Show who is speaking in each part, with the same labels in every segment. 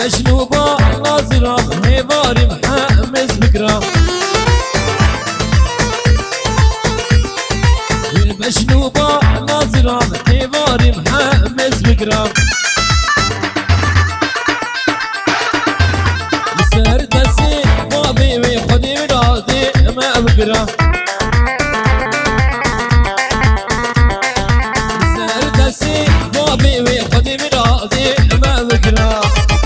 Speaker 1: المجنوبة ناظرة هيباري محمس بكرة المجنوبة ناظرة هيباري محمس بكرة مسار دسي بابي ويخدي مرادي ما بكرة مسار دسي بابي ويخدي مرادي ما بكرة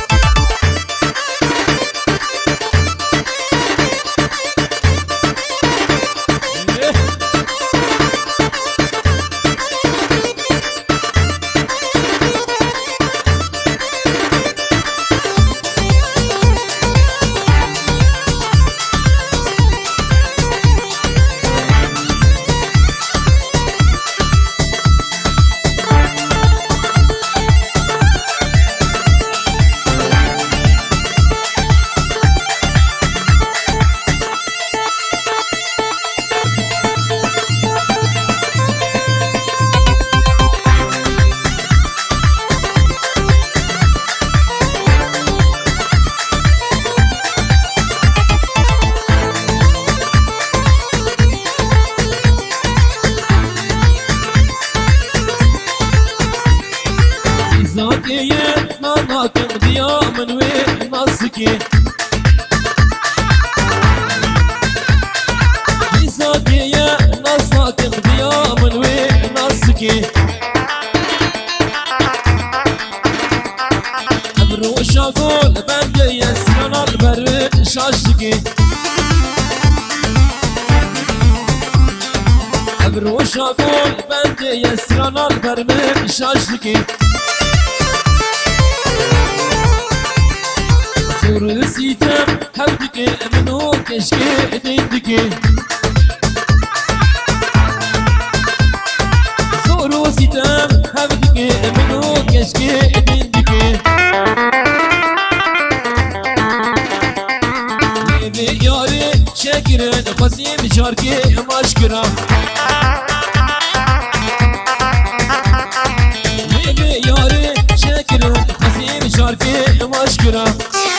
Speaker 1: زاكية ناناكم ديا من وين ناسكي زاكية ناساكم ديا من وين ناسكي بروش أقول بندي يسرنا البرد شاشكي بروش أقول بندي يسرنا البرد شاشكي زور سيتم حبك منو كشكي ديدكي زور سيتم حبك منو كشكي ديدكي نبي ياري شاكرن قسيم شاركي مشكرة نبي ياري شاكرن قسيم شاركي مشكرة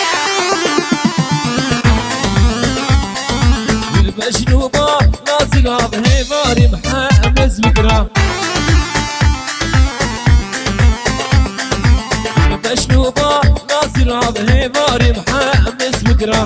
Speaker 1: المجنوبة ناظرة بهيباري محمس بكرة المجنوبة ناظرة بهيباري محمس بكرة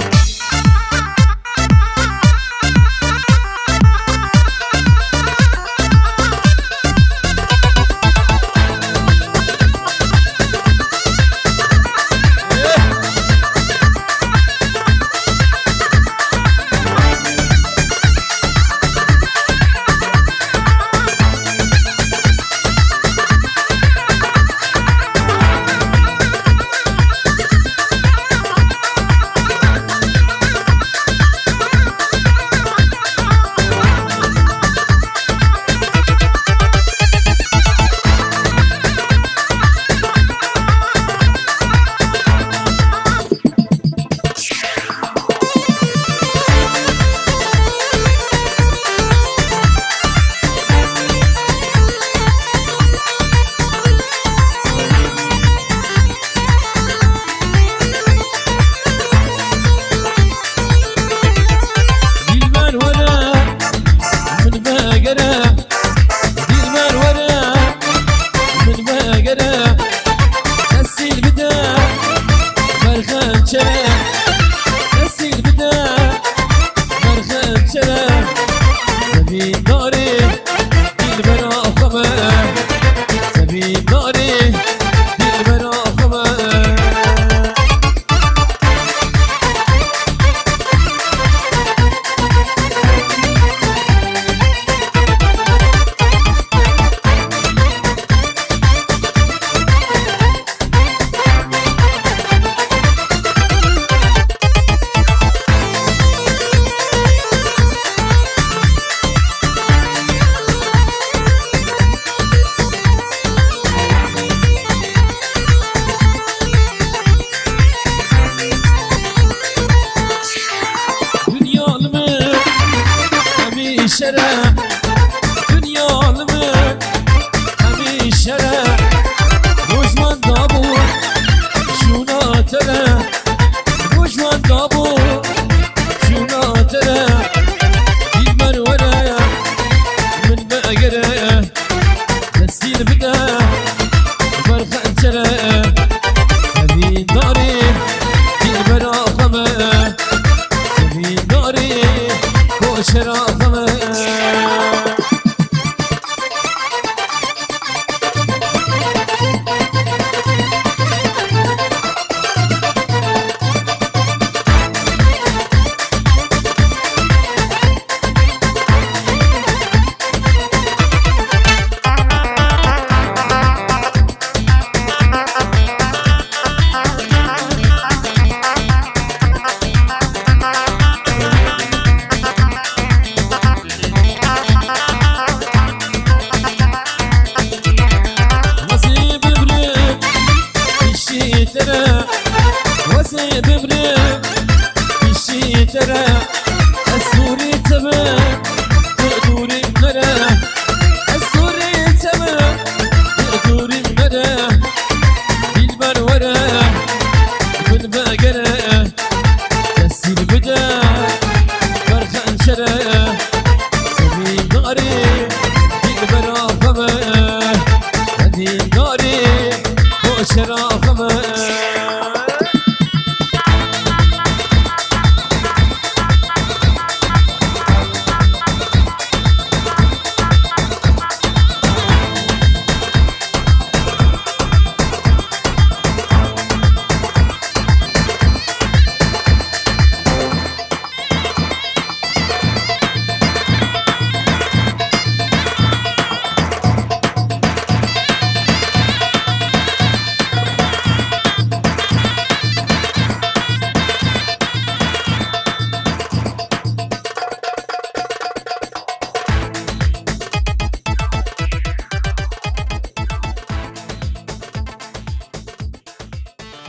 Speaker 1: وره دلبر وره كل فقره تسير بدا فرخ انشره سمين داري دلبر آخمه هدين داري فوق شراخمه